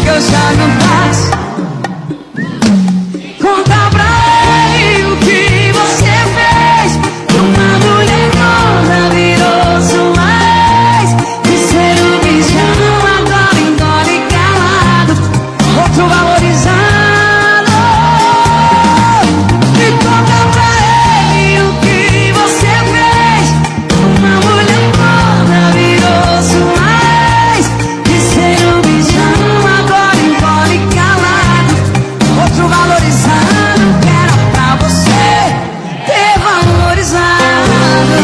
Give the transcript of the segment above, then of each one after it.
que eu já não faço. Conta pra ele o que você fez. Uma mulher toda virou sua ex. De ser um bichão, agora engole calado. Outro valorizado. E conta pra ele o que você fez. Uma mulher toda virou sua ex. De ser um bichão, agora engole calado. Outro valorizado, que era pra você ter valorizado.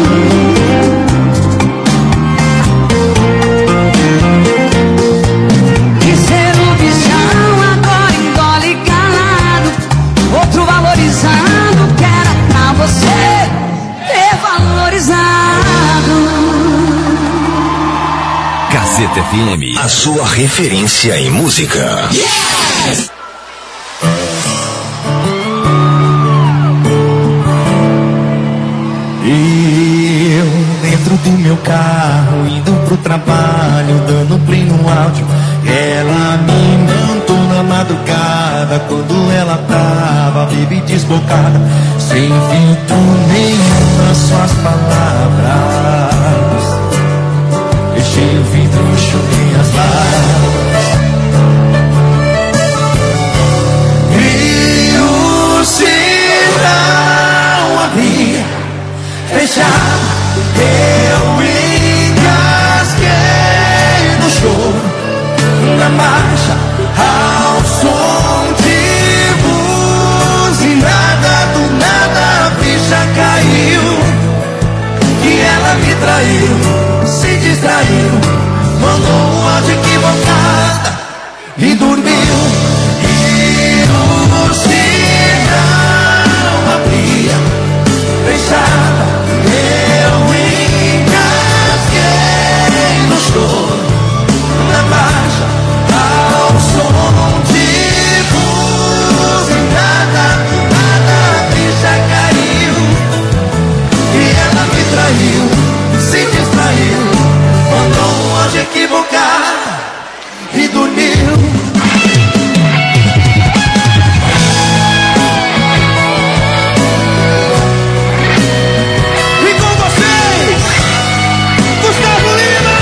De ser um bichão, agora engole calado. Outro valorizado, que era pra você ter valorizado. Gazeta FM, a sua referência em música. Eu dentro do meu carro, indo pro trabalho, dando play no áudio. Ela me mandou na madrugada, quando ela tava baby desbocada, sem filtro nenhum nas suas palavras. Fechei o vidro e chorei as lágrimas. E o sinal abria, fechava, eu engasguei no choro, na marcha, ao som de buzinada. Do nada a ficha caiu, que ela me traiu, se distraiu, mandou um áudio equivocada e dormiu. E o sinal abria, fechava, eu engasguei no choro, na marcha, ao som de buzinada. Do nada a ficha caiu, e ela me traiu, se distraiu, mandou um áudio equivocado e dormiu. E com vocês, Gustavo Lima!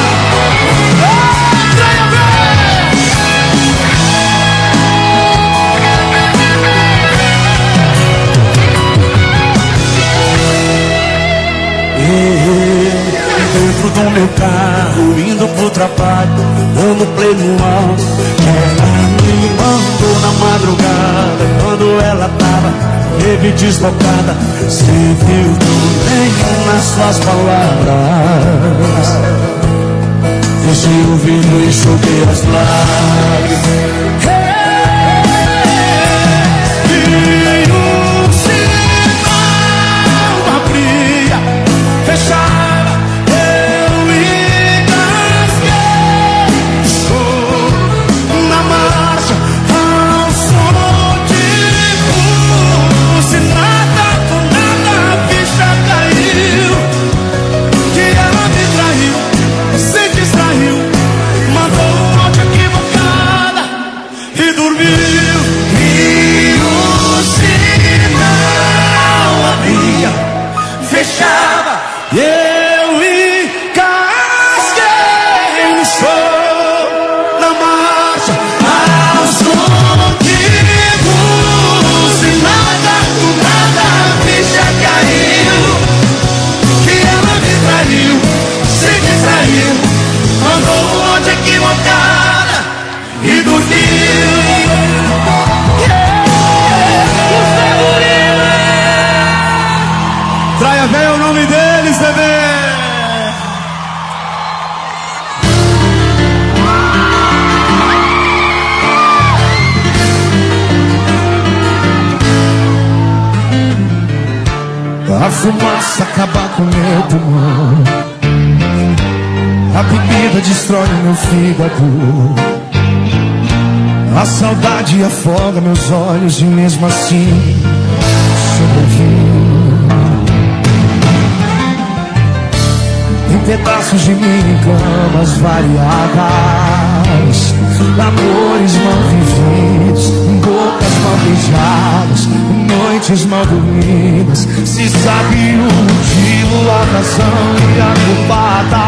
Traia dentro do meu carro, indo pro trabalho, dando play no áudio. Ela me mandou na madrugada, quando ela tava baby desbocada, sem filtro nenhum nas suas palavras. Fechei o vidro e enxuguei as lágrimas. E o sinal abria, fechava, eu engasguei, choro, na marcha, ao som de buzinada. Do nada a ficha caiu, que ela me traiu, se distraiu, mandou um áudio equivocada e dormiu. E o sinal abria, fechava, e eu engasguei no choro, na marcha, ao som de buzinada. Do nada a ficha caiu, que ela me traiu, se distraiu, mandou um áudio equivocada e dormiu. Traia velho é o nome deles, bebê. A fumaça acaba com meu pulmão, a bebida destrói meu fígado, a saudade afoga meus olhos e mesmo assim sobrevivo. pedaços de mim em camas variadas, amores mal vividos, bocas mal beijadas, noites mal dormidas. Se sabe o motivo, a razão e a culpada,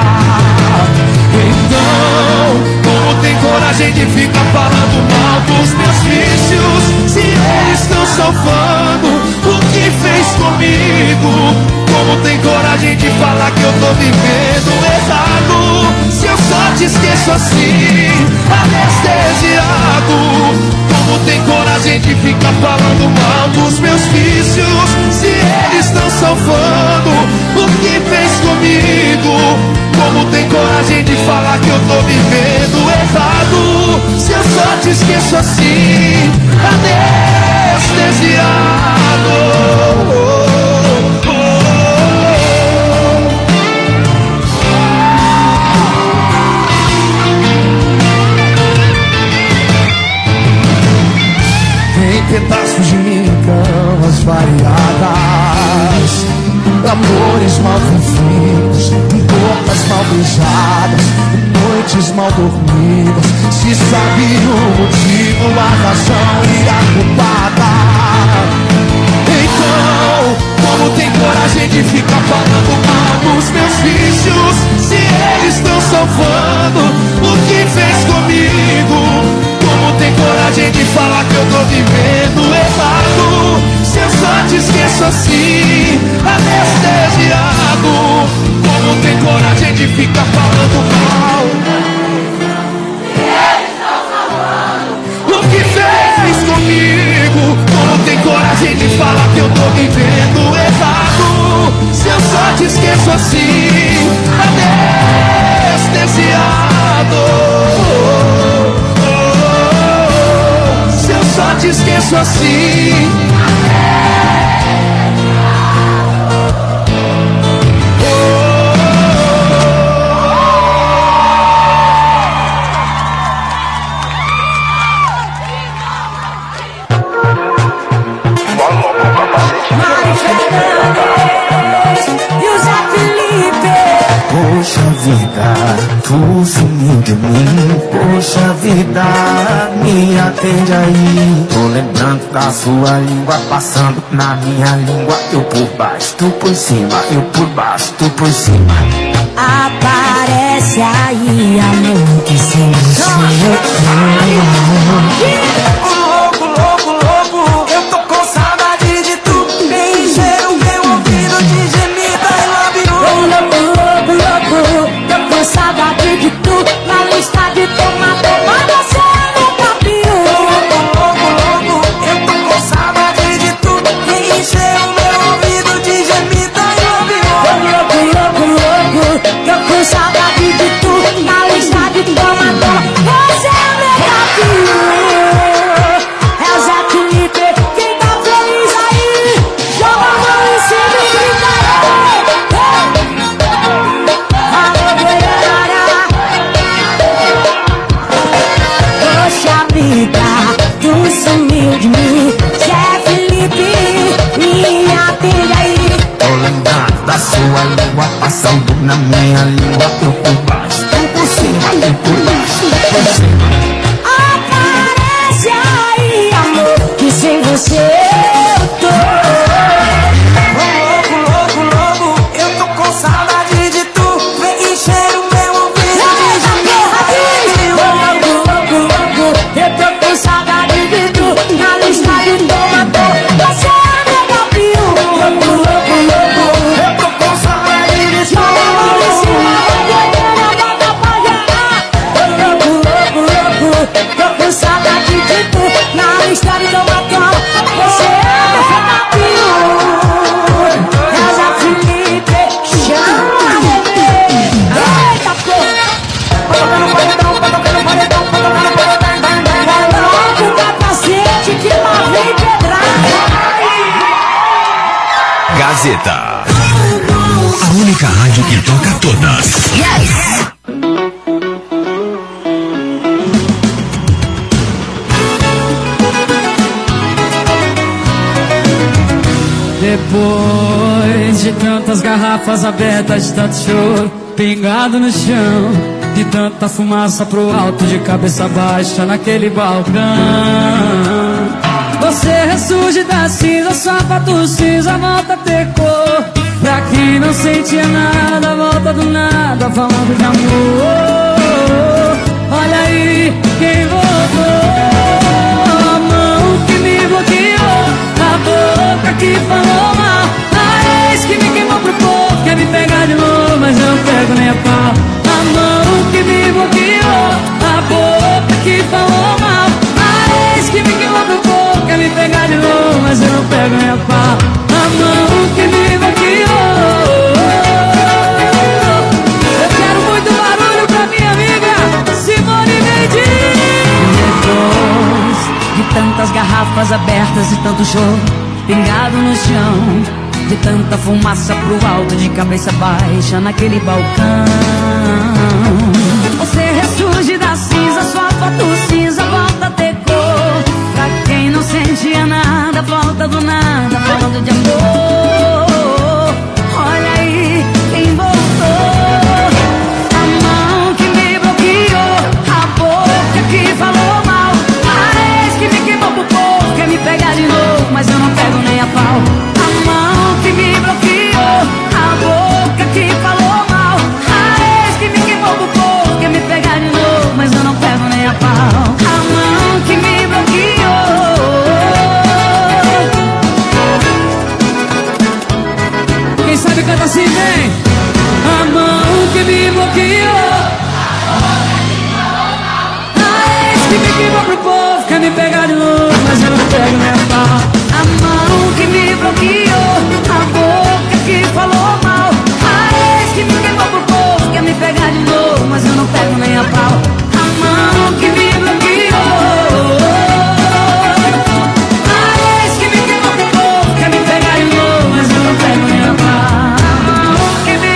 então como tem coragem de ficar falando mal dos meus vícios, se eles estão salvando o que fez comigo? Como tem coragem de falar que eu tô vivendo errado, se eu só te esqueço assim, anestesiado? Como tem coragem de ficar falando mal dos meus vícios, se eles estão salvando o que fez comigo? Como tem coragem de falar que eu tô vivendo errado, se eu só te esqueço assim, anestesiado? Pedaços de mim em camas variadas, amores mal vividos, bocas mal beijadas, noites mal dormidas. Se sabe o motivo, a razão e a culpada, então como tem coragem de ficar falando mal dos meus vícios, se eles estão salvando o que fez comigo? Como tem coragem de falar que eu tô vivendo errado, se eu só te esqueço assim, anestesiado? Como tem coragem de ficar falando mal o que fez comigo? Como tem coragem de falar que eu tô vivendo errado, se eu só te esqueço assim, anestesiado? Só te esqueço assim. Poxa vida, tu sumiu de mim. Poxa vida, me atende aí. Tô lembrando da sua língua passando na minha língua. Eu por baixo, tu por cima. Eu por baixo, tu por cima. Aparece aí, amor, que sem você eu Louco, louco, louco, eu tô com saudade de tu. Vem encher o meu ouvido de gemida e love you. louco, tô com saudade de tu. Na lista de tomador, mas você nunca viu. Louco, eu tô com saudade de tu. Vem encher o meu ouvido de gemida e love you. Louco, tô com saudade de tu. Na lista de tomador, você nunca viu. É o Zé Felipe, quem tá feliz aí, joga a mão em cima e grita poxa vida, tu sumiu de mim. Zé Felipe, me atende aí. Tô lembrado da sua língua passando na minha língua. Eu por baixo, tu por cima. Eu por baixo, tu por cima. Aparece aí, amor, que sem você eu tô. Louco, eu tô com saudade de tu. Vem encher o meu ouvido de gemida. Louco, eu tô com saudade de tu. Na lista de tomador, você nunca viu. Louco, eu tô com saudade de tu. joga a mão em cima, doideira, bota pra gerar. Louco, tô com saudade de tu. Na lista de tomador, você nunca viu. É o Zé Felipe, chama, bebê. Eita, porra. Coloca o capacete que lá vem pedrada. Gazeta. A única rádio que toca todas. Depois de tantas garrafas abertas de tanto choro, pingado no chão, de tanta fumaça pro alto, de cabeça baixa naquele balcão. Você ressurge da cinza, sapato cinza, volta a ter cor. Pra quem não sentia nada, volta do nada, falando de amor. Olha aí quem voltou, a mão que me bloqueou, a boca que falou mal, a ex que me queimou pro povo, quer me pegar de novo, mas eu não pego nem a pau. A mão que me bloqueou, a boca que falou mal, a ex que me queimou pro povo, quer me pegar de novo, mas eu não pego nem a pau. A mão que me bloqueou. Eu quero muito barulho pra minha amiga Simone Mendes. Depois de tantas garrafas abertas, de tanto choro pingado no chão, de tanta fumaça pro alto, de cabeça baixa naquele balcão, você ressurge da cinza, sua foto cinza volta a ter cor. Pra quem não sentia nada, volta do nada, falando de amor. Olha aí quem voltou, a mão que me bloqueou, a boca que falou mal, a ex que me queimou pro povo, quer me pegar de novo, mas eu não pego nem a pau. A mão que me bloqueou, a boca que falou mal, a ex que me queimou pro povo, quer me pegar de novo, mas eu não pego nem a pau. A mão que me bloqueou. Quem sabe canta assim, vem. A mão que me bloqueou, a ex que me queimou pro povo, quer me pegar de novo, mas eu não pego nem a pau. A mão que me bloqueou, a boca que falou mal, a ex que me queimou pro povo, quer me pegar de novo, mas eu não pego nem a pau. A mão que me bloqueou, a ex que me queimou pro povo, quer me pegar de novo, mas eu não pego nem a pau. A mão que me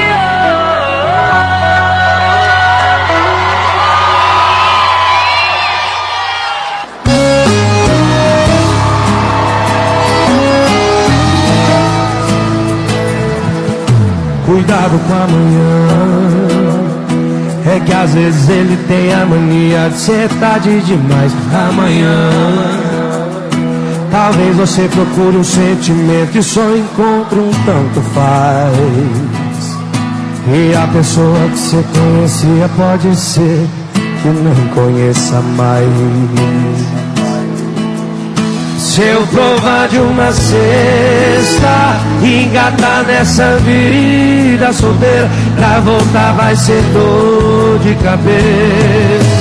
Cuidado com amanhã, é que às vezes ele tem a mania de ser tarde demais. Amanhã talvez você procure um sentimento e só encontre um tanto faz. E a pessoa que você conhecia pode ser que não conheça mais. Se eu provar de uma cesta e engatar nessa vida solteira, pra voltar vai ser dor de cabeça.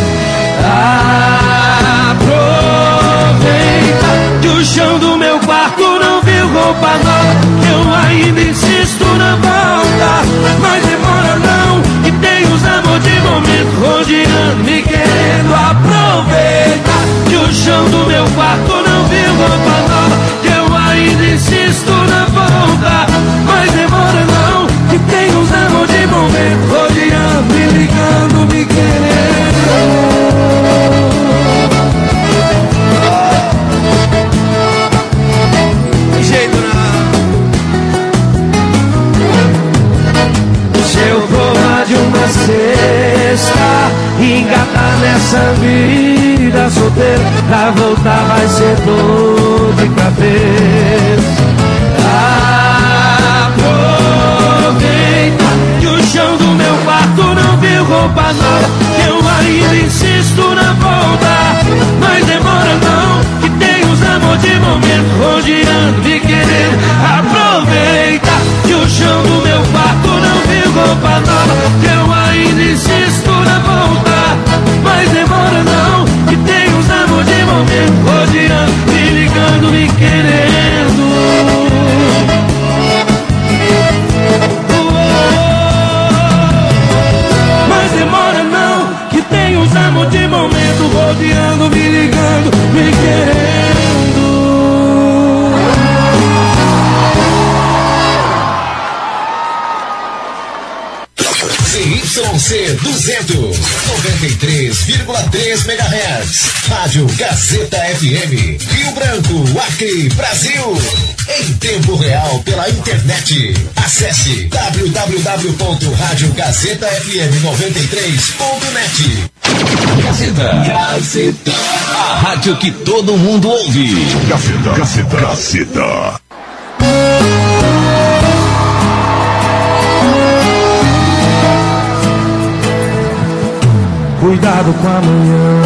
Aproveita que o chão do meu quarto não viu roupa nova, eu ainda insisto na volta, mas demora não, que tem os amor de momento rodeando, me querendo. Aproveita que o chão do meu quarto não viu roupa nova, que eu ainda insisto na volta, mas demora não, que tem uns amor de momento rodeando, me ligando, me querendo. De jeito não. Se eu provar de uma cesta e engatar nessa vida solteira, pra voltar vai ser dor de cabeça. Aproveita que o chão do meu quarto não viu roupa nova, que eu ainda insisto na volta, mas demora não, que tem os amor de momento rodeando, me querendo. Aproveita que o chão do meu quarto não viu roupa nova, que eu ainda insisto na volta, mas demora não, que tem uns amor de momento rodeando, me ligando, me querendo. Mas demora não, que tem uns amor de momento rodeando, me ligando, me querendo. ZYC 200, 93,3 MHz. Rádio Gazeta FM, Rio Branco, Acre, Brasil. em tempo real pela internet. Acesse www.radiogazeta.fm93.net. Gazeta. A rádio que todo mundo ouve. Gazeta. Cuidado com amanhã,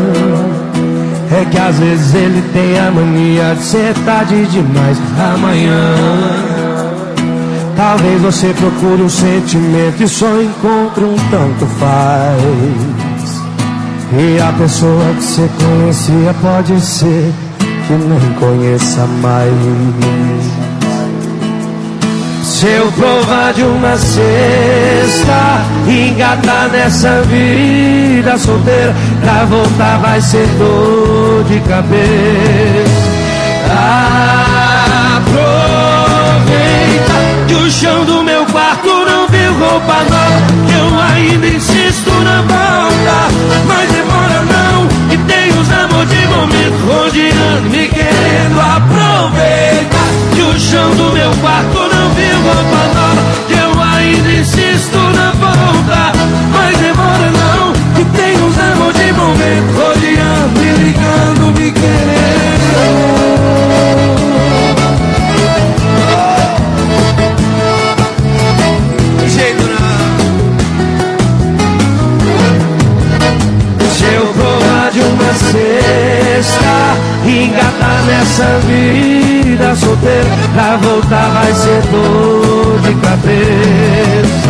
é que às vezes ele tem a mania de ser tarde demais. Amanhã, talvez você procure um sentimento e só encontre um tanto faz. E a pessoa que você conhecia pode ser que nem conheça mais. Se eu provar de uma cesta e engatar nessa vida solteira, pra voltar vai ser dor de cabeça. Aproveita que o chão do meu quarto não viu roupa nova, que eu ainda insisto na volta. Mas demora não, que tem os amor de momento rodeando, me querendo. Aproveita que o chão do meu quarto não viu roupa nova, que eu ainda insisto na volta. Mas demora não, que tem uns amor de momento rodeando, me ligando, me querendo. De jeito não. Se eu provar de uma cesta e engatar nessa vida solteira, pra voltar vai ser dor de cabeça.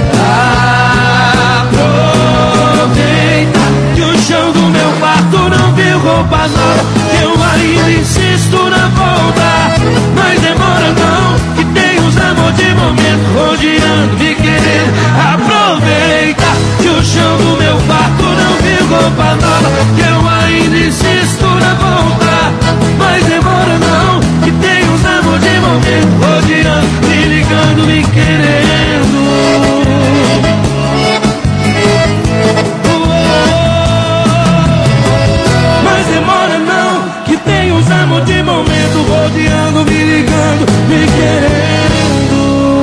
Aproveita que o chão do meu quarto não viu roupa nova, que eu ainda insisto na volta. Mas demora não, que tem uns amor de momento rodeando, me querendo. Aproveita que o chão do meu quarto não viu roupa nova, que eu ainda insisto na volta. Mas demora não, que tem uns amor de momento rodeando, me ligando, me querendo. Mas demora não, que tem uns amor de momento rodeando, me ligando, me querendo.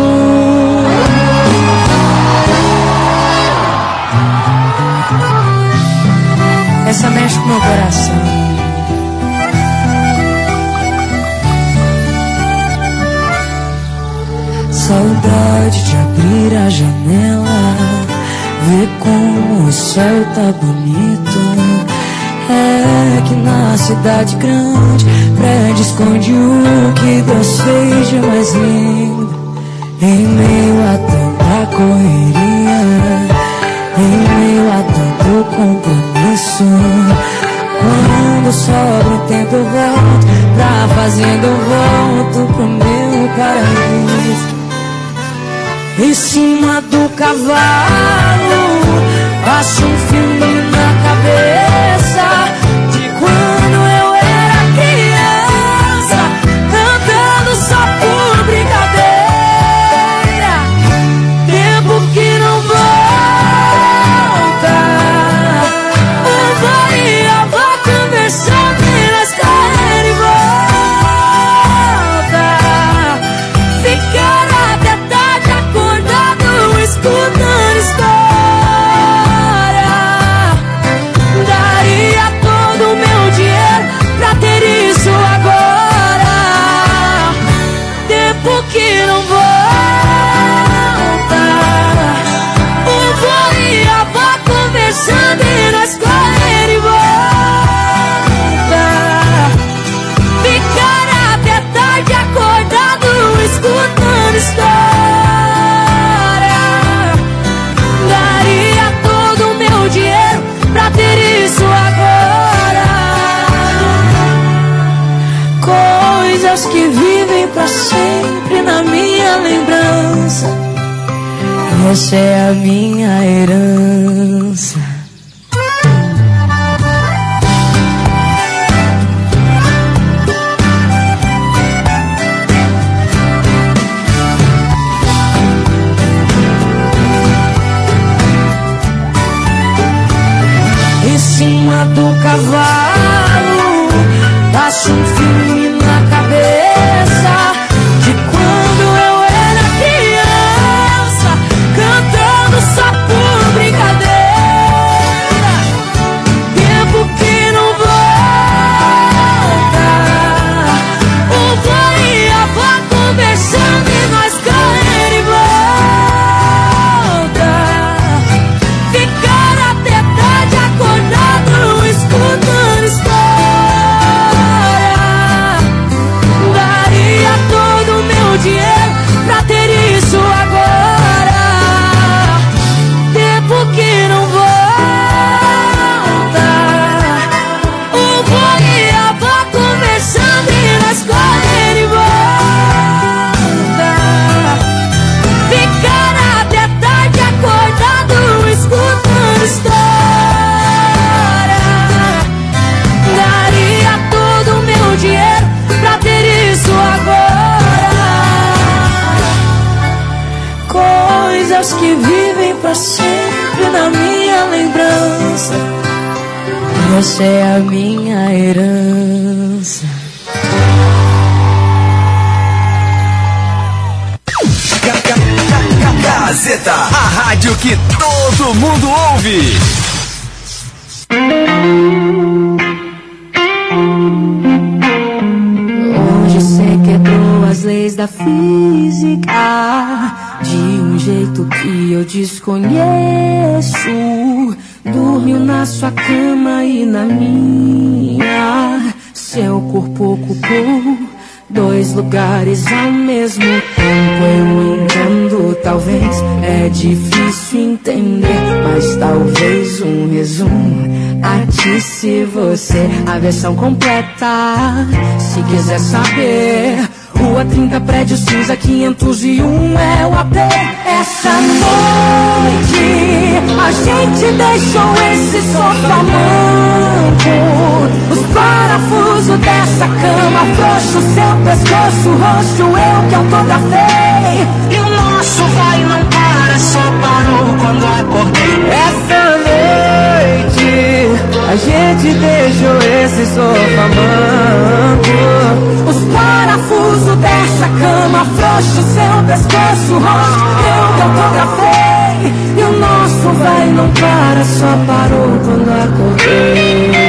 Essa mexe com meu coração. Saudade de abrir a janela, ver como o céu tá bonito. É que na cidade grande, prédio esconde o que Deus fez de mais lindo. Em meio a tanta correria, em meio a tanto compromisso, quando sobra o tempo eu volto pra fazenda, eu volto pro meu paraíso. Em cima do cavalo, passo um filme na cabeça de quando eu era criança, cantando só por brincadeira. Tempo que não volta, o vô e a avó conversando na escola e volta. Ficar até tarde acordado, escutando história. Daria todo o meu dinheiro pra ter isso agora. Tempo que não volta, o vô e a avó conversando na escola e volta. Ficar até tarde acordado, escutando história. Daria todo o meu dinheiro pra ter isso agora. Coisas que vivem pra sempre na minha lembrança. Essa é a minha herança. Em cima do cavalo, passo um filme na cabeça dias que vivem pra sempre na minha lembrança. Você é a minha herança. Gazeta, a rádio que todo mundo ouve. Hoje você quebrou as leis da física de um jeito que eu desconheço. Dormiu na sua cama e na minha. Seu corpo ocupou 2 lugares ao mesmo tempo. Eu entendo, talvez é difícil entender, mas talvez um resumo atisse você a versão completa. Se quiser saber, Rua 30, prédio cinza 501 é o AP. Essa noite a gente deixou esse sofá manco, os parafusos dessa cama frouxo, seu pescoço roxo, eu que autografei. E o nosso vai não para, só parou quando acordei. Essa noite a gente deixou esse sofá manco, os parafusos dessa cama frouxo, seu pescoço roxo, eu que autografei. E o nosso vai não para, só parou quando acordei.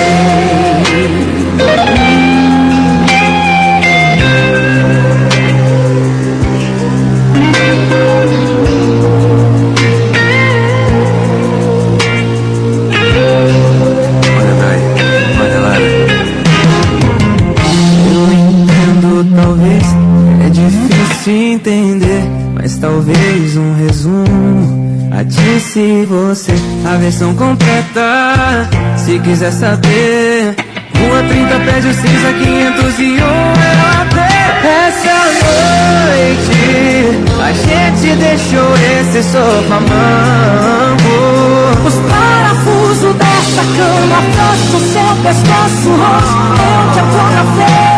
Talvez é difícil entender, mas talvez um resumo atisse você a versão completa. Se quiser saber, Rua 30, prédio cinza 501 é o AP. Essa noite a gente deixou esse sofá manco, os parafusos dessa cama frouxo, seu pescoço roxo, eu te autografei.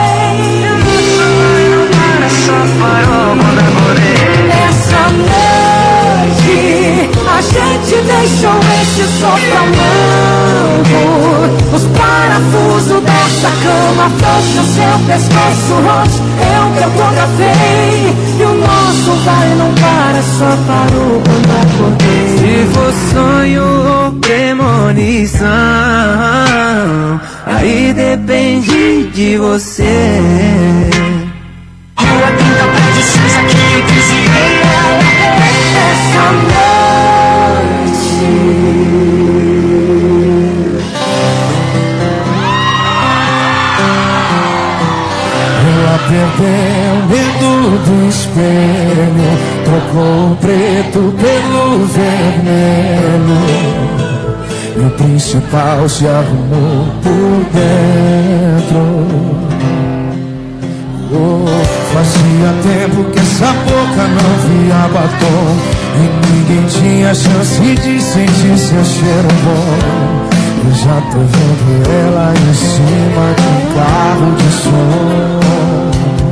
Só parou quando acordei. Essa noite a gente deixou esse sofá manco, os parafusos dessa cama frouxo, seu pescoço roxo, eu que autografei. E o nosso vai não para, só parou quando acordei. Se for sonho ou premonição, aí depende de você. Essa noite ela perdeu o medo do espelho, trocou o preto pelo vermelho, e o principal se arrumou por dentro. Fazia tempo que essa boca não via batom, e ninguém tinha chance de sentir seu cheiro bom. Eu já tô vendo ela em cima de um carro de som,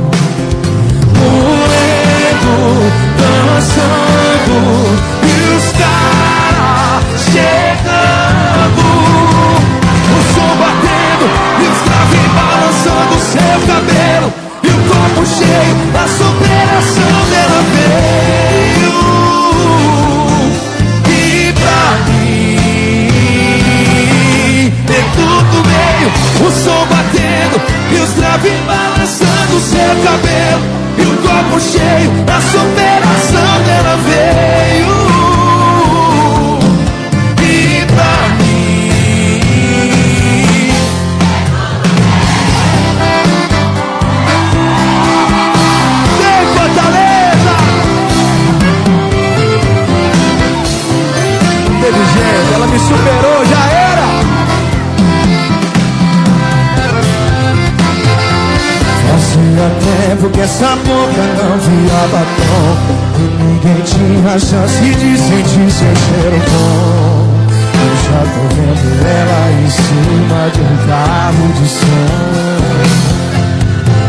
moendo, dançando, e os caras chegando, o som batendo e os graves balançando seu cabelo. E o copo cheio da superação dela veio. E pra mim ter tudo meio, o som batendo e os graves balançando seu cabelo. E o copo cheio da superação dela veio. E pra ela me superou, já era. Fazia tempo que essa boca não via batom, e ninguém tinha chance de sentir seu cheiro bom. Eu já tô vendo ela em cima de um carro de som,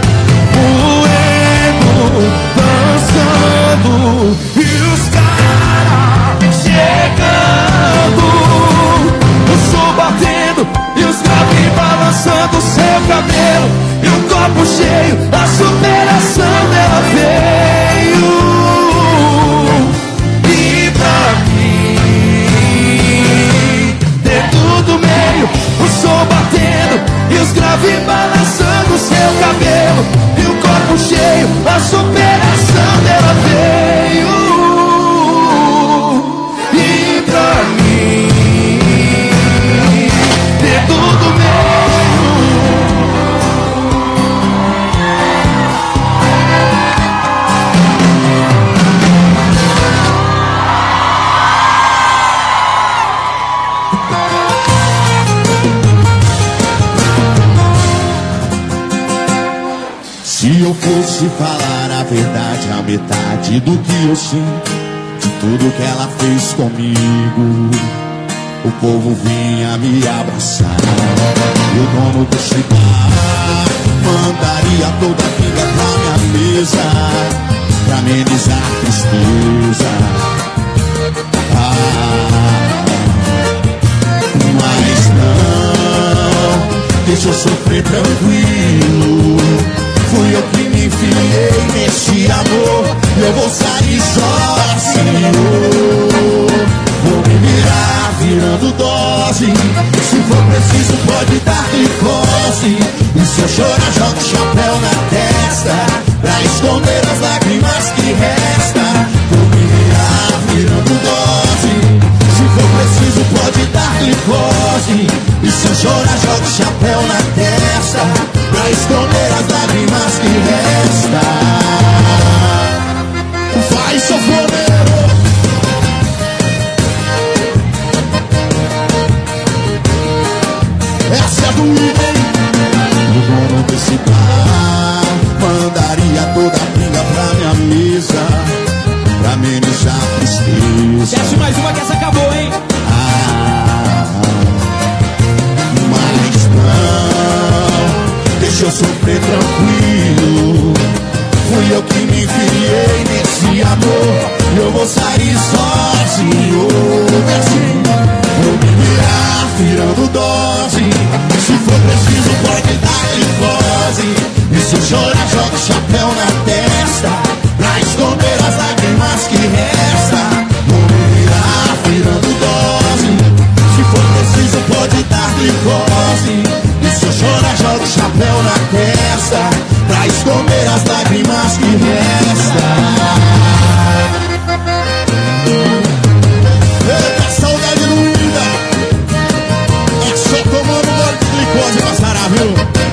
moendo, dançando, e os caras corpo cheio, a superação dela veio. E pra mim, dentro do meio, o sol batendo e os graves balançando o seu cabelo. E o corpo cheio, a superação dela veio. E pra mim, dentro do meio. Se eu fosse falar a verdade, a metade do que eu sinto, de tudo que ela fez comigo, o povo vinha me abraçar. E o dono desse bar mandaria toda a vida pra minha mesa, pra amenizar a tristeza. Mas não, deixa eu sofrer tranquilo. Fui eu que me enfiei nesse amor, eu vou sair sozinho. Vou me virar virando dose, se for preciso pode dar glicose. E se eu chorar jogo o chapéu na testa, pra esconder as lágrimas que restam. Vou me virar virando dose, se for preciso pode dar glicose. E se eu chorar jogo o chapéu na testa, pra esconder as lágrimas que restam. Vai, sanfoneiro! Essa é do Iben. O dono desse bar mandaria toda a pinga pra minha mesa, pra amenizar a tristeza. Desce mais uma que essa acabou, hein? Mas não, deixa eu sofrer tranquilo. Fui eu que me enfiei nesse amor, eu vou sair sozinho. Vou me virar virando dose, se for preciso pode dar glicose. E se eu chorar jogo o chapéu na testa, pra esconder as lágrimas que restam. Vou me virar virando dose, se for preciso pode dar glicose. E se eu chorar jogo o chapéu na testa, pra esconder as lágrimas que restam. Eita, saudade doída, é só tomando gole de glicose pra sarar, viu?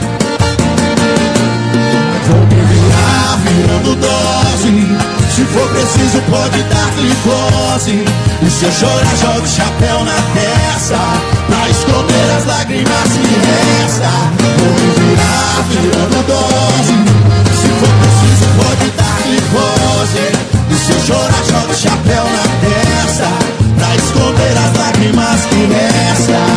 Vou me virar virando dose, se for preciso pode dar glicose. E se eu chorar jogo o chapéu na testa, pra esconder as lágrimas que restam. Vou me virar virando dose, se for preciso pode dar glicose. E se eu chorar jogo o chapéu na testa, pra esconder as lágrimas que restam.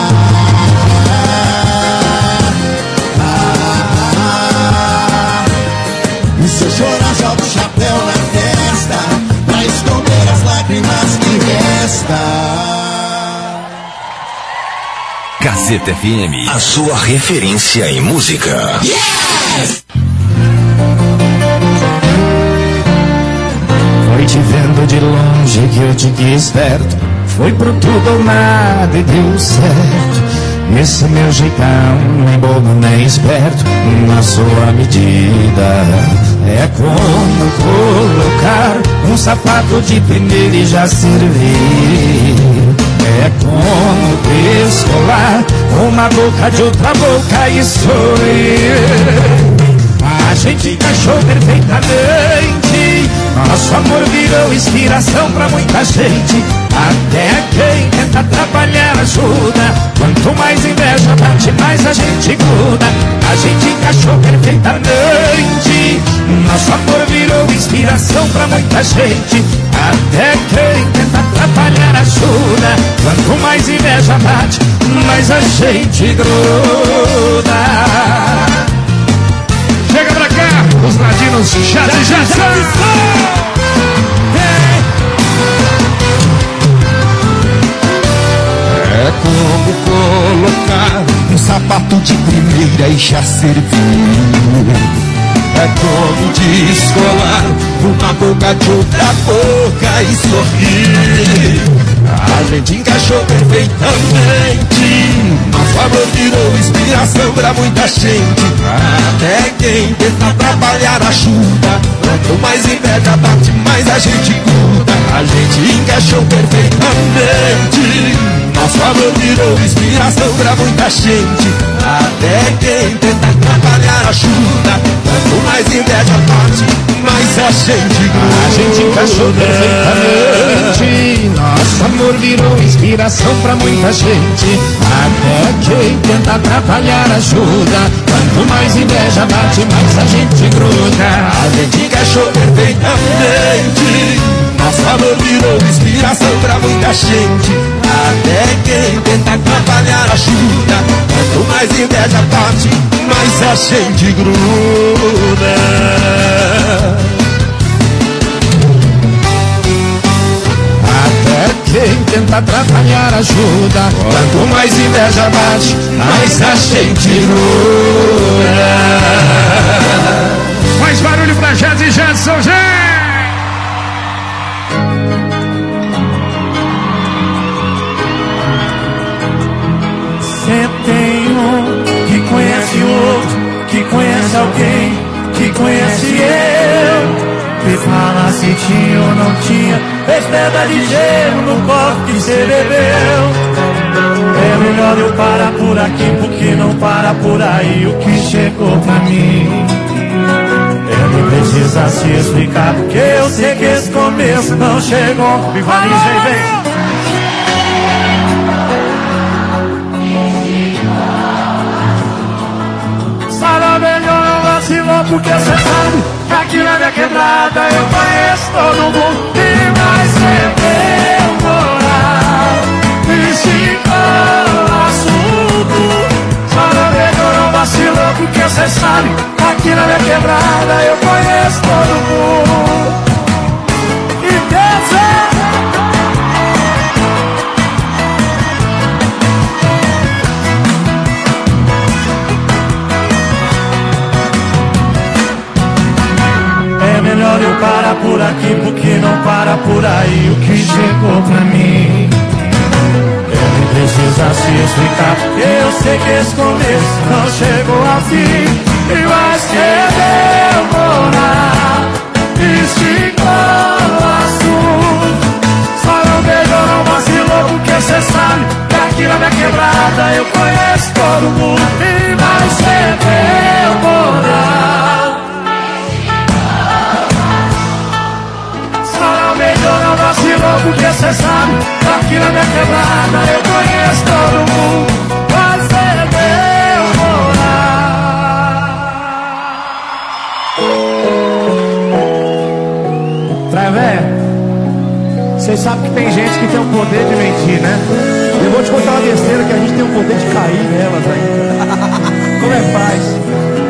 E se eu chorar jogo o chapéu na testa, pra esconder as lágrimas que restam. Gazeta FM, a sua referência em música. Yes! Foi te vendo de longe que eu te quis perto, foi pro tudo ou nada e deu certo. Esse meu jeitão, nem bobo nem esperto, na sua medida. É como colocar um sapato de primeira e já servir. É como descolar uma boca de outra boca e sorrir. A gente encaixou perfeitamente, nosso amor virou inspiração pra muita gente. Até quem tenta atrapalhar ajuda, quanto mais inveja bate, mais a gente gruda. A gente encaixou perfeitamente, nosso amor virou inspiração pra muita gente. Até quem tenta atrapalhar ajuda, quanto mais inveja bate, mais a gente gruda. Chega pra cá, os ladinos já É como colocar um sapato de primeira cadeira e já serviu. É como descolar uma boca de outra boca e sorrir. A gente encaixou perfeitamente. Nosso amor virou inspiração pra muita gente. Até quem tenta atrapalhar ajuda. Quanto mais inveja bate, mais a gente gruda. A gente encaixou perfeitamente. Nosso amor virou inspiração pra muita gente. Até quem tenta atrapalhar ajuda. Quanto mais inveja bate, mais a gente gruda. A gente encaixou perfeitamente. Nosso amor virou inspiração pra muita gente. Até quem tenta atrapalhar ajuda. Quanto mais inveja bate, mais a gente gruda. A gente encaixou perfeitamente. Nosso amor virou inspiração pra muita gente. Até quem tenta atrapalhar ajuda. Quanto mais inveja bate, mais a gente gruda. Quem tenta atrapalhar ajuda. Quanto mais inveja bate, mais a gente gruda. Mais barulho pra Jazz e Jetson, gente! Sempre tem um que conhece o outro, que conhece alguém, que conhece eu. Me fala se tinha ou não tinha, fez pedra de gelo no copo que cê bebeu. É melhor eu parar por aqui, porque não para por aí o que chegou pra mim. Ele precisa se explicar, porque eu sei que esse começo não chegou. Visualiza e vem. Sara melhor não vacilou, porque cê sabe que aqui na minha quebrada eu conheço todo mundo. E mais sempre eu morar e ficou o assunto. Sara melhor não vacilou, porque cê sabe que aqui na minha quebrada eu conheço todo mundo. E Deus é melhor eu parar por aqui, porque não para por aí o que chegou pra mim. Ele precisa se explicar, porque eu sei que esse começo não chegou ao fim. E mais que demorar, e ficou o assunto. Só não beijou, não vacilou, porque cê sabe que aqui na minha quebrada eu conheço todo mundo. E mais que demorar, não vacilou, porque cê sabe que aqui na minha quebrada eu conheço todo mundo. Mas é meu morar. Trevé, vocês sabem que tem gente que tem o poder de mentir, né? Eu vou te contar uma besteira, que a gente tem o poder de cair nelas aí. Como é fácil?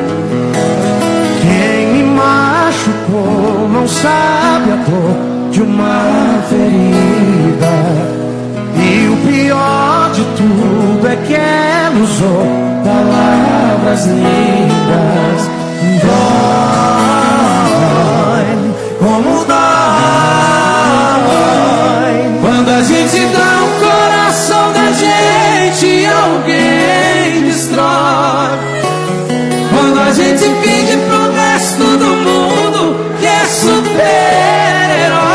Quem me machucou não sabe a dor de uma ferida. E o pior de tudo é que ela usou palavras lindas. Dói, como dói, quando a gente dá o coração da gente e alguém destrói. Quando a gente finge pro resto do mundo que é super-herói.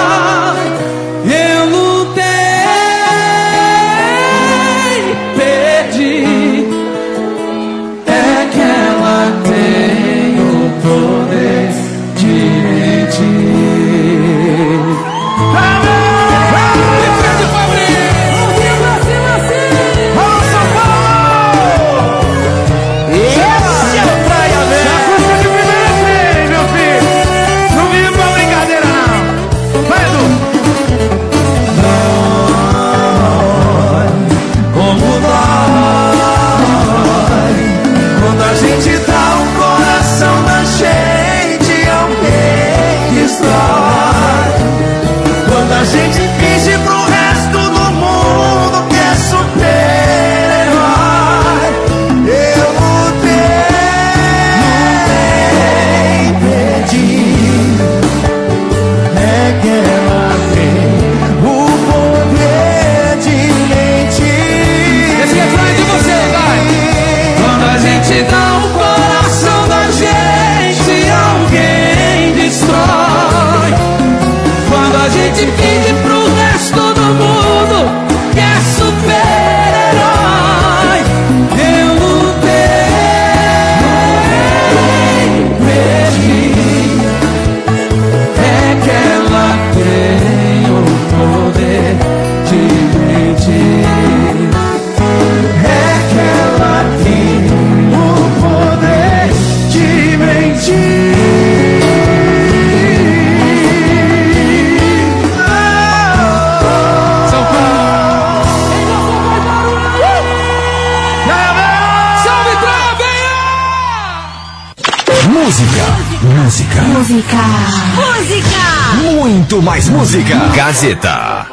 música. Música. Muito mais música. Gazeta.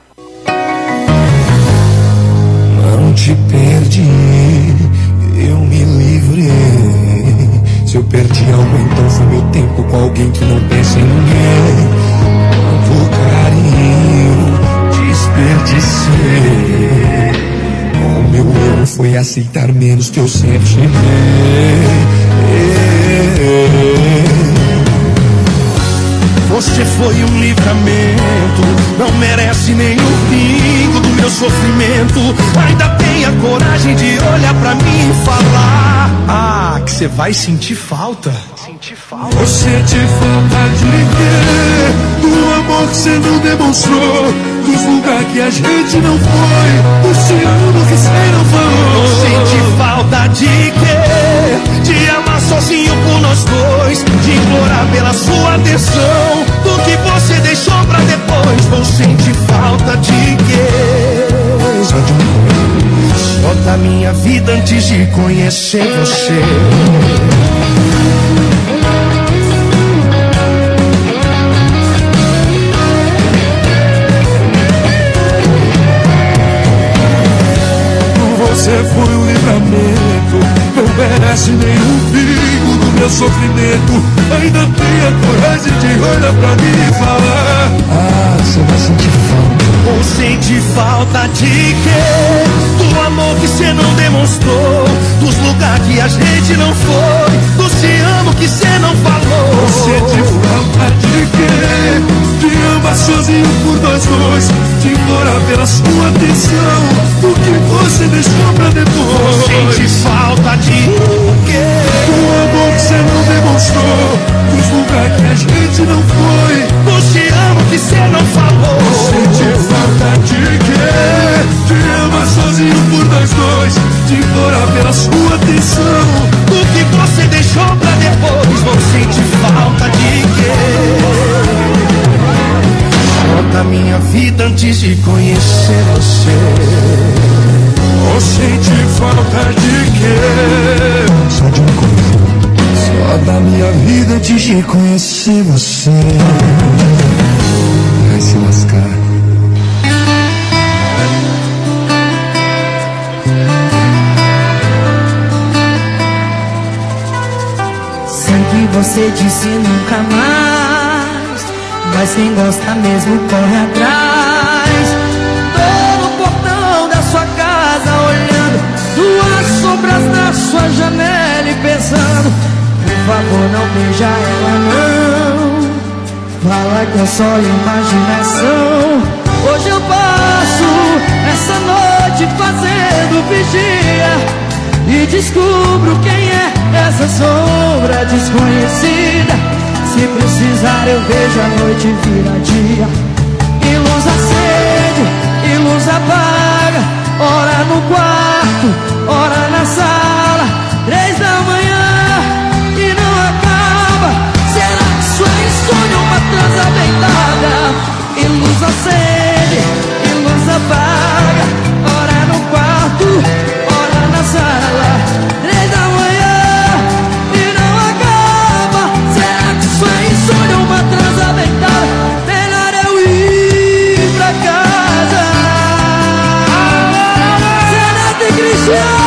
Não te perdi, eu me livrei. Se eu perdi algo, então foi meu tempo com alguém que não pensa em ninguém. Quanto carinho desperdicei. O meu erro foi aceitar menos que eu sempre te dei. Você foi um livramento, não merece nem o pingo do meu sofrimento. Ainda tem a coragem de olhar pra mim e falar: ah, que você vai sentir falta. Você te falta de quê? Do amor que você não demonstrou, dos lugares que a gente não foi, dos te amo que você não falou. Sente falta de quê? De amar sozinho por nós dois, de implorar pela sua atenção, do que você deixou pra depois. Vou sentir falta de quê? Só da minha vida antes de conhecer você. Você foi um livramento, não merece nenhum perigo do meu sofrimento. Ainda tem a coragem de olhar pra mim e falar: ah, você vai sentir falta. Ou sente falta de quê? Do amor que você não demonstrou, dos lugares que a gente não foi, do te amo que você não falou. Ou sente falta de quê? De amar sozinho por nós dois, de implorar pela sua atenção, do que você deixou pra depois. Sente falta de quê? Do amor que você não demonstrou, dos lugares que a gente não foi, do te amo que você não falou. Sente falta de quê? De amar sozinho por nós dois, de implorar pela sua atenção, do que você deixou pra depois. Vou sentir falta de quê? Só da minha vida antes de conhecer você. Vou sentir falta de quê? Só de uma coisa. Só da minha vida antes de conhecer você. Vai se lascar. Sei que você disse nunca mais, mas quem gosta mesmo corre atrás. Tô no portão da sua casa olhando duas sombras na sua janela e pensando: por favor não beija ela não, fala que é só imaginação. Hoje eu passo essa noite fazendo vigia e descubro quem é essa sombra desconhecida. Se precisar eu vejo a noite virar dia, e luz acende, e luz apaga, ora no quarto, ora na sala, 3 da manhã e não acaba. Será que sua insônia uma transa deitada? E luz acende, e luz apaga, ora no quarto, ora na sala, 3 da manhã e não acaba. Será que sua insônia é uma transa deitada? Melhor eu ir pra casa. Renato e Cristiano.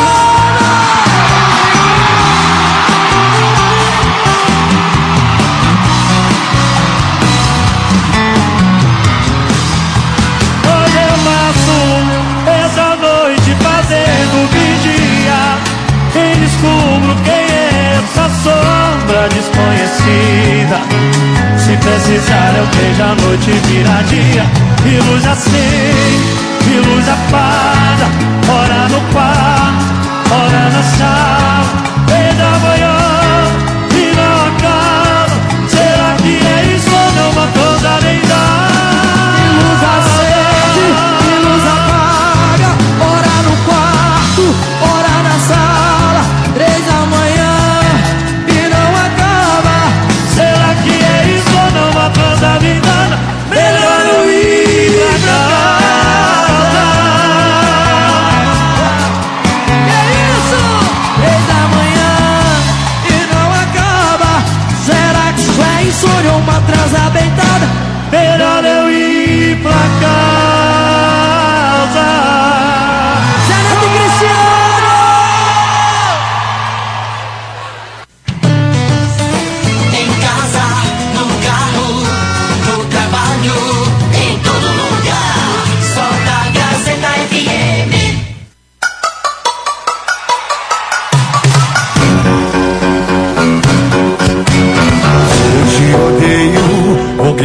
Hoje eu passo essa noite fazendo vigia e descubro quem é essa sombra desconhecida. Se precisar eu vejo a noite virar dia, e luz acende, e luz apaga, ora no quarto, ora na sala, 3 da manhã e não acaba. Será que é isso ou não uma coisa nem dá? Luz acende, e luz apaga, ora no quarto, ora na sala, 3 da manhã e não acaba. Será que é isso ou não uma coisa vingada? Melhor eu ir pra casa.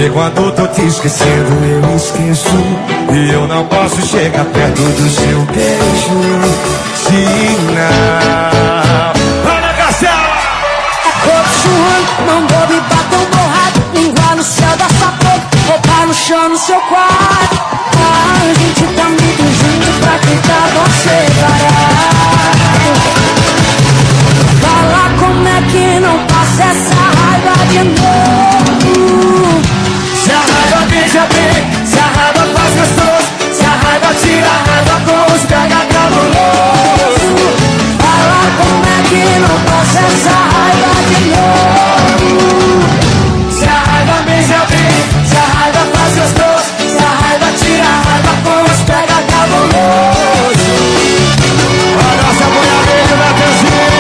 E quando tô te esquecendo eu esqueço. E eu não posso chegar perto do seu beijo. Se não. Ana Castela! Corpo suando, não bobe, batom borrado, língua no céu da sua boca, roupa no chão no seu quarto. A gente tá muito junto pra tentar você parar. Fala como é que não passa essa raiva de novo. Se a raiva beija bem, se a raiva faz gostoso, se a raiva tira a raiva com os pega cabuloso. Fala como é que não passa essa raiva de novo. Se a raiva beija bem, se a raiva faz gostoso, se a raiva tira a raiva com os pega cabuloso. A nossa boiadeira da canção.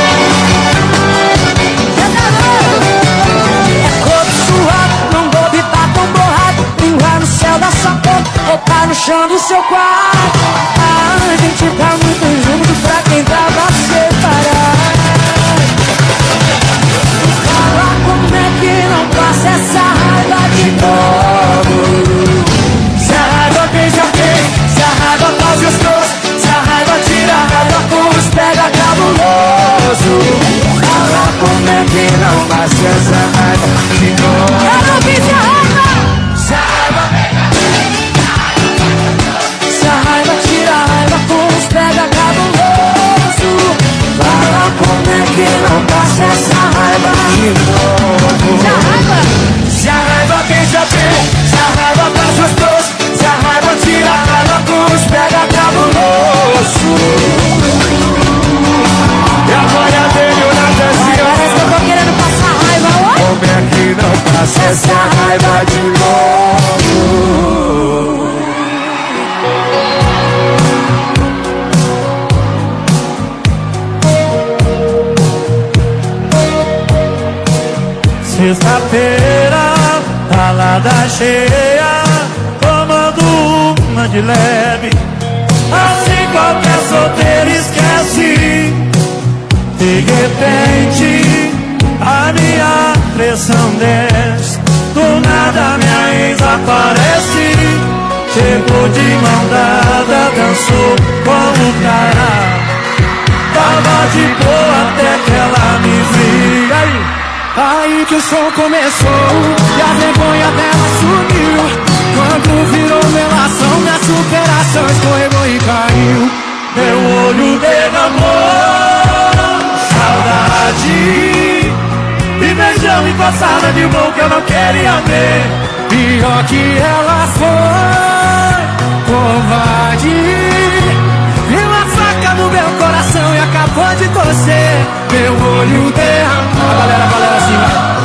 É corpo suado, não bobe, batom borrado, língua no céu da sua boca, roupa no chão do seu quarto. A gente tá muito junto pra tentar você parar. Fala como é que não passa essa raiva de novo. Se a raiva beija bem, se a raiva faz gostoso, se a raiva tira a raiva com os pega cabuloso. Fala como é que não passa essa raiva de novo. Eu não quis a raiva. Se a raiva beija bem, Se a raiva tira a raiva com os pega cabuloso. Fala como é que não passa essa raiva de novo. Se a raiva, se a raiva beija bem, se a raiva faz gostoso, se a raiva tira a raiva com os pega cabuloso. E a boiadeira na canção. parece que eu tô querendo passar raiva, oi? Como é que não passa essa raiva de novo? Sexta-feira, balada cheia, tomando uma de leve. Assim qualquer solteiro esquece. De repente, a minha pressão desce. Do nada minha ex aparece. Chegou de mão dada, dançou com o cara. Tava de boa até que ela me viu. Aí que o som começou e a vergonha dela sumiu. Quando virou relação, minha superação escorregou e caiu. Meu olho derramou saudade e beijão encostada de mão que eu não queria ver. Pior que ela foi covarde. Viu a faca no meu coração e acabou de torcer. Meu olho derramou. A galera assim, vai.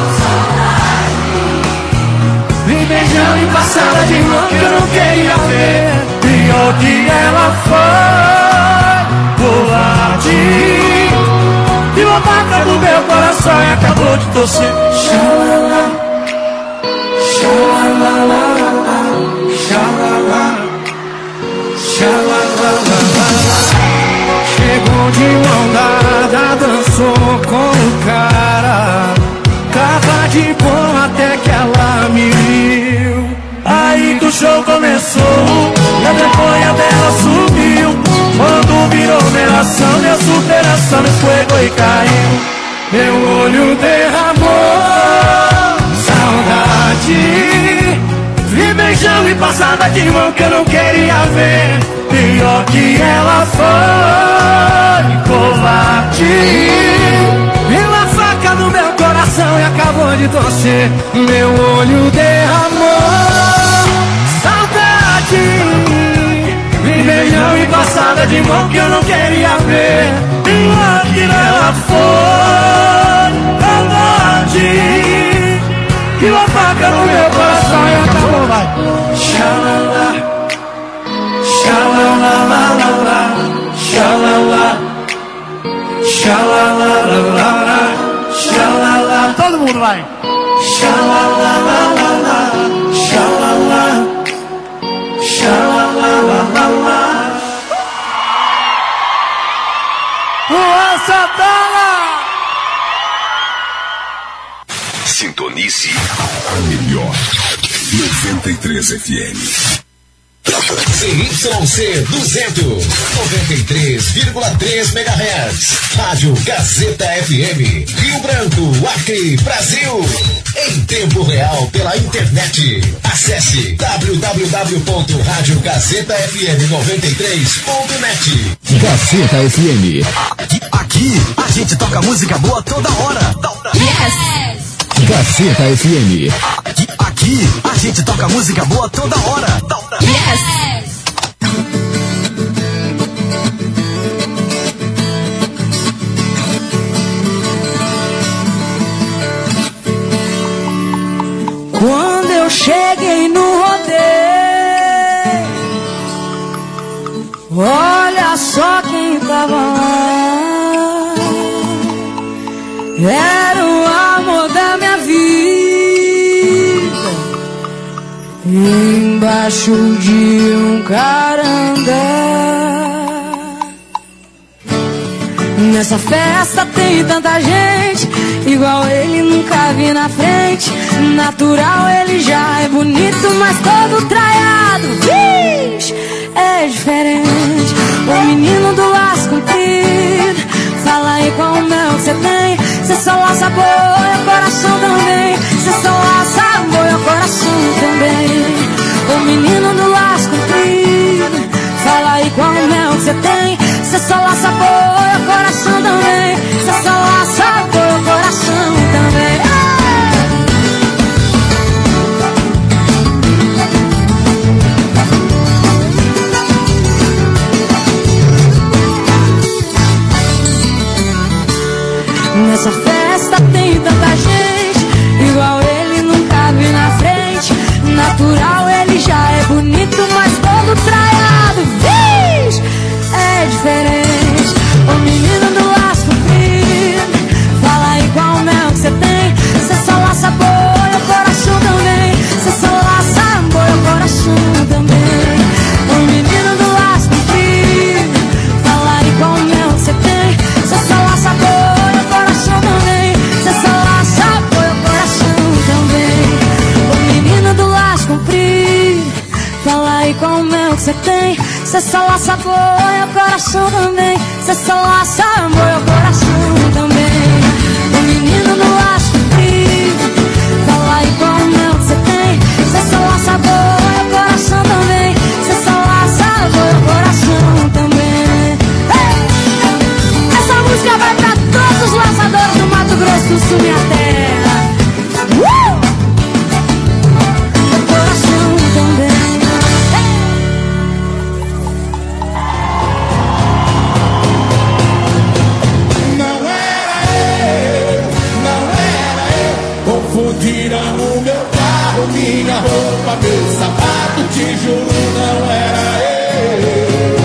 Me beijando e passada de mão que eu não queria ver. Pior que ela foi covarde. Viu a faca no meu coração e acabou de torcer. Xalala, xalala, xalala, xalala. Chegou de mão dada, dançou com o cara. Tava de bom até que ela me viu. Aí que o show começou e a vergonha dela sumiu. Quando virou relação, minha superação escorregou e caiu. Meu olho derramou saudade. Vi beijão e passada de mão que eu não queria ver. Pior que ela foi covarde. Viu a faca no meu coração e acabou de torcer. Meu olho derramou saudade. Vi beijão e passada de mão que eu não queria ver. Pior que ela foi covarde. Viu a faca no meu coração e acabou, vai. Xalala. Xalalalala, xalala, xalalalala, xalala. Todo mundo vai. Xalalalala, xalala, xalalalala. Luan Santana! Sintonize a melhor 93 FM. CYC 200, 93,3 MHz. Rádio Gazeta FM. Rio Branco, Acre, Brasil. Em tempo real pela internet. Acesse www.radiogazetafm93.net. Gazeta FM. Aqui a gente toca música boa toda hora. Yes! Gazeta FM. Aqui a gente toca música boa toda hora. Yes! Quando eu cheguei no rodeio, olha só quem tava lá. Era o amor da minha vida, embaixo de um carandá. Nessa festa tem tanta gente, igual ele nunca vi na frente. Natural ele já é bonito, mas todo traiado, vixe, é diferente. O menino do laço comprido, fala aí qual mel que cê tem. Cê só laça boia, coração também. Cê só laça boia, coração também. O menino do laço comprido, fala aí qual mel que cê tem. Cê só laça boia, coração também. Cê só laça boia, coração também. Nessa festa tem tanta gente, igual ele nunca vi na frente. Natural ele já é bonito, mas todo traiado, vixe, é diferente. O menino do laço comprido, fala aí qual mel que cê tem. Cê só laça boia, coração também. Cê só laça boia, coração também. O menino do laço comprido, fala aí qual mel que cê tem. Cê só laça boia, coração também. Cê só laça boia, coração também. O menino do laço comprido, fala aí qual mel que cê tem. Cê só laça boia, coração também. Cê só laça boia, coração também. O menino do laço comprido, fala aí qual mel que cê tem. Cê só laça boia, coração também. Cê só laça boia, coração também. Hey! Essa música vai pra todos os laçadores do Mato Grosso do Sul, minha terra. Coração também. Confundiram o meu carro, minha roupa, meu sapato, te juro, não era eu.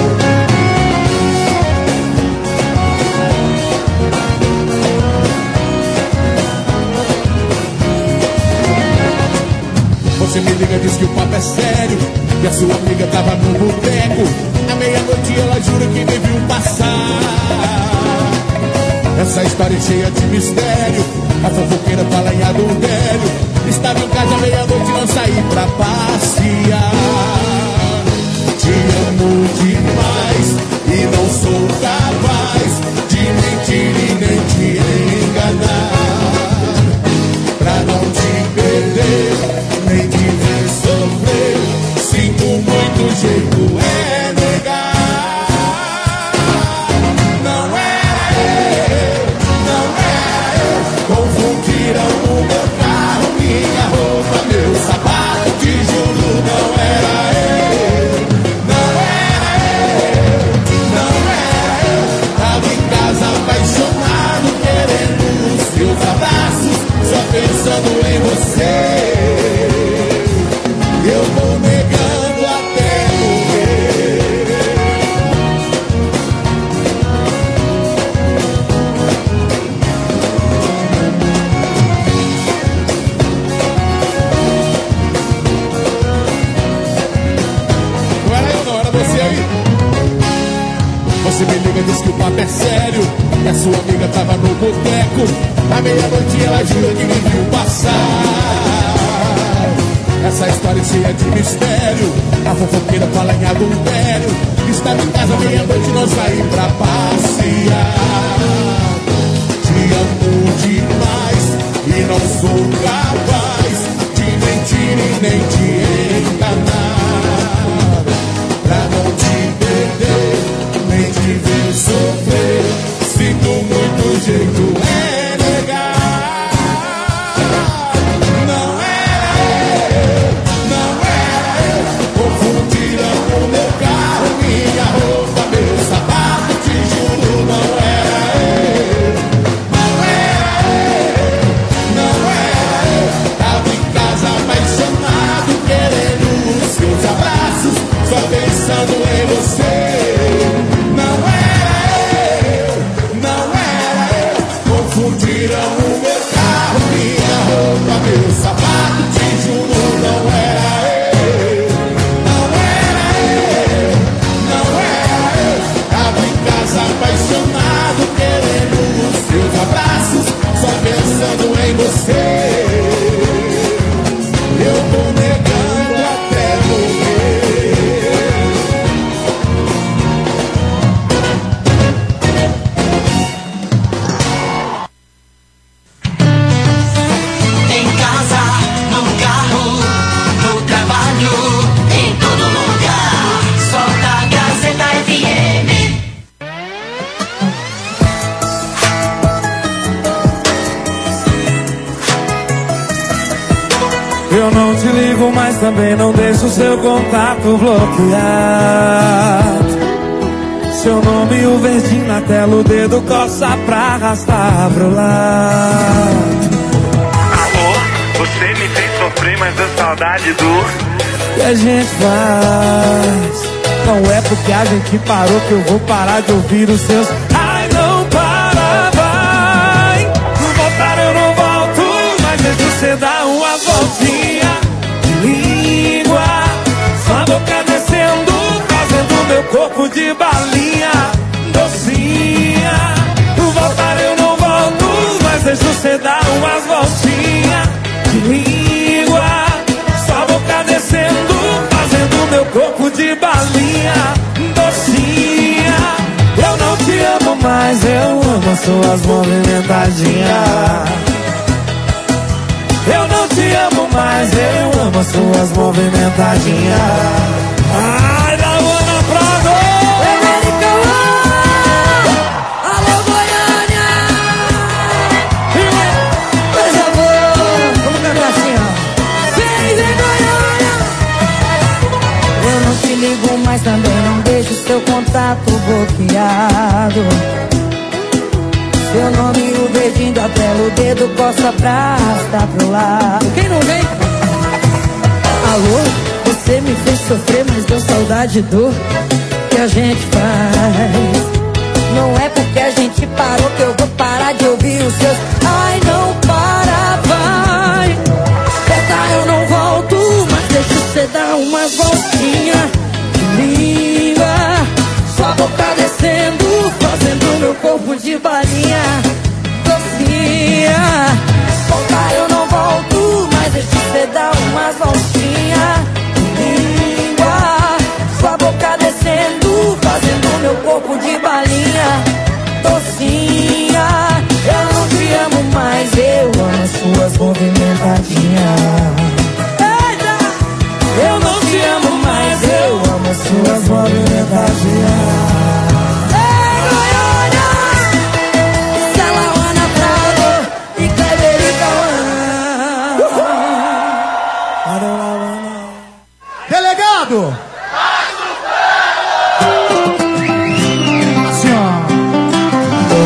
Você me liga, diz que o papo é sério, que a sua amiga tava no boteco. À meia-noite ela jura que me viu passar. Essa história é cheia de mistério, a fofoqueira fala em adultério. Estava em casa à meia-noite, não saí pra passear. Te amo demais e não sou capaz de mentir e nem te enganar. Pra não te perder, nem te ver sofrer, sinto muito, jeito é negar. Não era eu, não era eu. Confundiram o meu carro, minha roupa, meu sapato, te juro, não era eu. Não era eu, não era eu. Tava em casa apaixonado, querendo os seus abraços, só pensando em você. Eu vou negando até morrer. Não era eu, não, era você aí. Você me liga, diz que o papo é sério, que a sua amiga tava no boteco. À meia-noite ela jura que me viu passar. Essa história cheia de mistério. A fofoqueira fala em adultério. Estava em casa meia-noite, não saí pra passear. Te amo demais e não sou capaz de mentir e nem te enganar. Pra não te perder, nem te ver sofrer. Sinto muito jeito, é negar. Não era eu. Confundiram o meu carro, minha roupa, meu sapato. Te juro, não era eu. Não era eu. Tava em casa apaixonado, querendo os seus abraços, só pensando em você. Não era eu. Confundiram o meu carro, minha roupa, meu sapato. Te juro, não era eu. Não era eu. Tava em casa apaixonado, querendo os seus abraços, só pensando em você. Eu vou negando até morrer. Em casa, no carro, no trabalho, em todo lugar. Solta a Gazeta FM. Eu não te ligo, mas também não deixo seu contato bloqueado. Seu nome e o verdinho na tela, o dedo coça pra arrastar pro lado. Alô, você me fez sofrer, mas deu saudade do... Que a gente faz? Não é porque a gente parou que eu vou parar de ouvir os seus. Ai, não para, vai. Não voltar eu não volto, mas deixa você dar uma voltinha de língua. Sua boca descendo, fazendo meu corpo de balinha docinha. Não voltar eu não volto, mas deixa você dar umas voltinhas de língua. Sua boca descendo, fazendo meu corpo de balinha docinha. Eu não te amo mais, eu amo as suas movimentadinhas. Eu não te amo mais, eu amo as suas movimentadinhas. Ai, da Ana Prado! Alô, Goiânia! Coisa boa! Vamos cantar assim, ó. Vem, Goiânia! Eu não te ligo, mas também não deixo seu contato bloqueado. Seu nome e o dedinho da tela, o dedo coça pra arrastar pro lado. Quem não vem? Alô, você me fez sofrer, mas deu saudade do que a gente faz. Não é porque a gente parou que eu vou parar de ouvir os seus. Ai, não para, vai. Voltar eu não volto, mas deixa você dar umas voltinhas de língua. Sua boca descendo, fazendo meu corpo de balinha docinha. Voltar eu não volto, mas deixa você dar umas voltinhas de língua. Sua boca descendo, fazendo meu corpo de balinha docinha. Eu não te amo mais, eu amo suas movimentadinhas. Eita! Eu não te amo mais, eu amo suas movimentadinhas. Delegado! Assim, ó. Ô,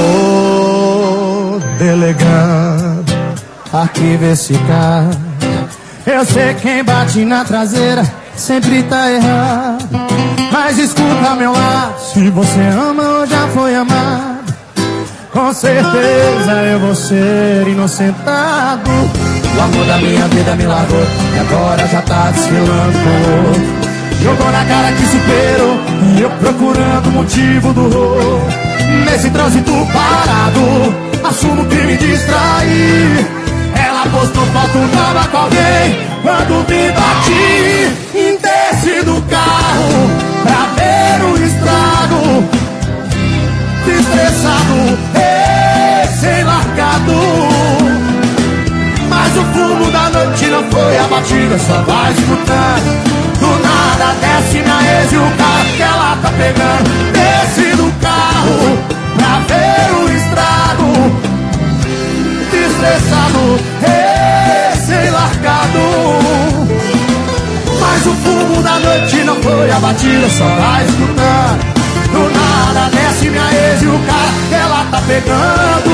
delegado, arquiva esse cara. Eu sei quem bate na traseira sempre tá errado. Mas escuta meu lado, se você ama ou já foi amado, com certeza eu vou ser inocentado. O amor da minha vida me largou e agora já tá desfilando com outro. Jogou na cara que superou e eu procurando motivo do roubo. Nesse trânsito parado, assumo que me distraí. Ela postou foto nova com alguém. Quando me bati, desci do carro pra ver o estrago. Estressado, recém-largado. Mas o fumo da noite não foi abatido, só vai escutar. Do nada desce minha ex e o carro que ela tá pegando. Desce do carro pra ver o estrago. Estressado, recém-largado. Mas o fumo da noite não foi abatido, só vai escutar. Do nada desce minha ex e o cara que ela tá pegando.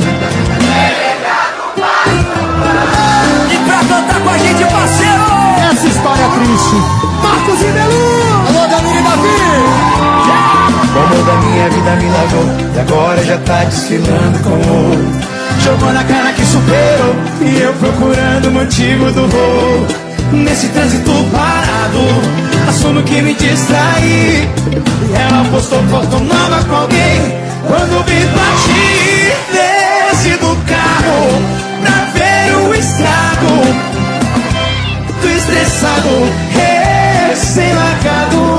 E pra cantar com a gente, parceiro, essa história é triste, Marcos e Belu. Alô, Danilo e Davi. O amor da minha vida me largou e agora já tá desfilando com o outro. Jogou na cara que superou e eu procurando o motivo do voo. Nesse trânsito parado, assumo que me distraí. E ela postou foto nova com alguém. Quando me bati, desci do carro pra ver o estrago. Tô estressado, recém-largado.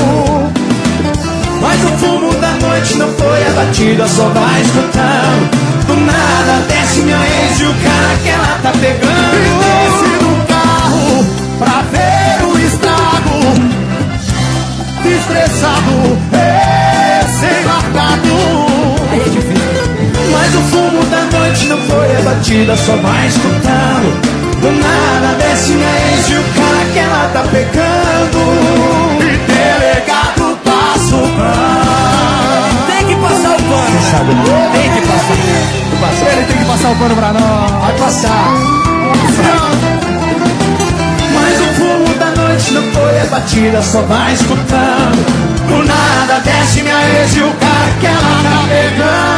Mas o fumo da noite não foi abatido, só vai escutando. Do nada desce minha ex e o cara que ela tá pegando. E desce do carro pra ver o estrago. Estressado, recém-largado. Mas o fumo da noite não foi abatido, só vai escutando. Do nada desce minha ex e o cara que ela tá pegando. E delegado passa o pano. Tem que passar o pano. Tem que passar. Ele tem que passar o pano pra nós. Vai passar. Mas o fumo da noite não foi abatida, só vai escutando. Do nada desce minha ex e o cara que ela tá pegando.